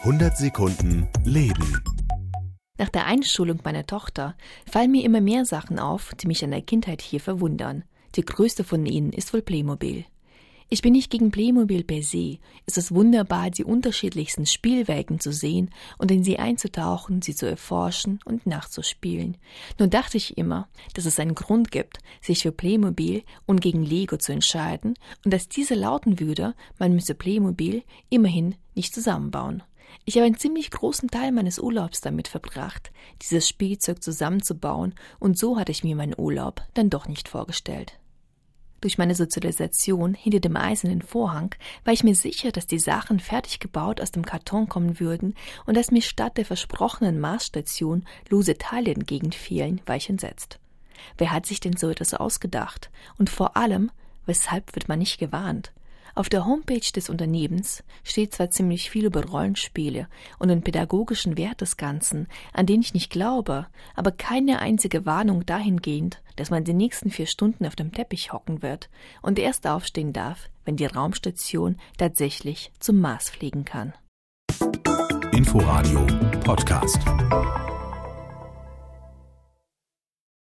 100 Sekunden Leben. Nach der Einschulung meiner Tochter fallen mir immer mehr Sachen auf, die mich an der Kindheit hier verwundern. Die größte von ihnen ist wohl Playmobil. Ich bin nicht gegen Playmobil per se. Es ist wunderbar, die unterschiedlichsten Spielwelten zu sehen und in sie einzutauchen, sie zu erforschen und nachzuspielen. Nur dachte ich immer, dass es einen Grund gibt, sich für Playmobil und gegen Lego zu entscheiden und dass diese lauten würde, man müsse Playmobil immerhin nicht zusammenbauen. Ich habe einen ziemlich großen Teil meines Urlaubs damit verbracht, dieses Spielzeug zusammenzubauen, und so hatte ich mir meinen Urlaub dann doch nicht vorgestellt. Durch meine Sozialisation hinter dem eisernen Vorhang war ich mir sicher, dass die Sachen fertig gebaut aus dem Karton kommen würden und dass mir statt der versprochenen Marsstation lose Teile entgegenfielen, war ich entsetzt. Wer hat sich denn so etwas ausgedacht? Und vor allem, weshalb wird man nicht gewarnt? Auf der Homepage des Unternehmens steht zwar ziemlich viel über Rollenspiele und den pädagogischen Wert des Ganzen, an den ich nicht glaube, aber keine einzige Warnung dahingehend, dass man die nächsten 4 Stunden auf dem Teppich hocken wird und erst aufstehen darf, wenn die Raumstation tatsächlich zum Mars fliegen kann. Inforadio Podcast.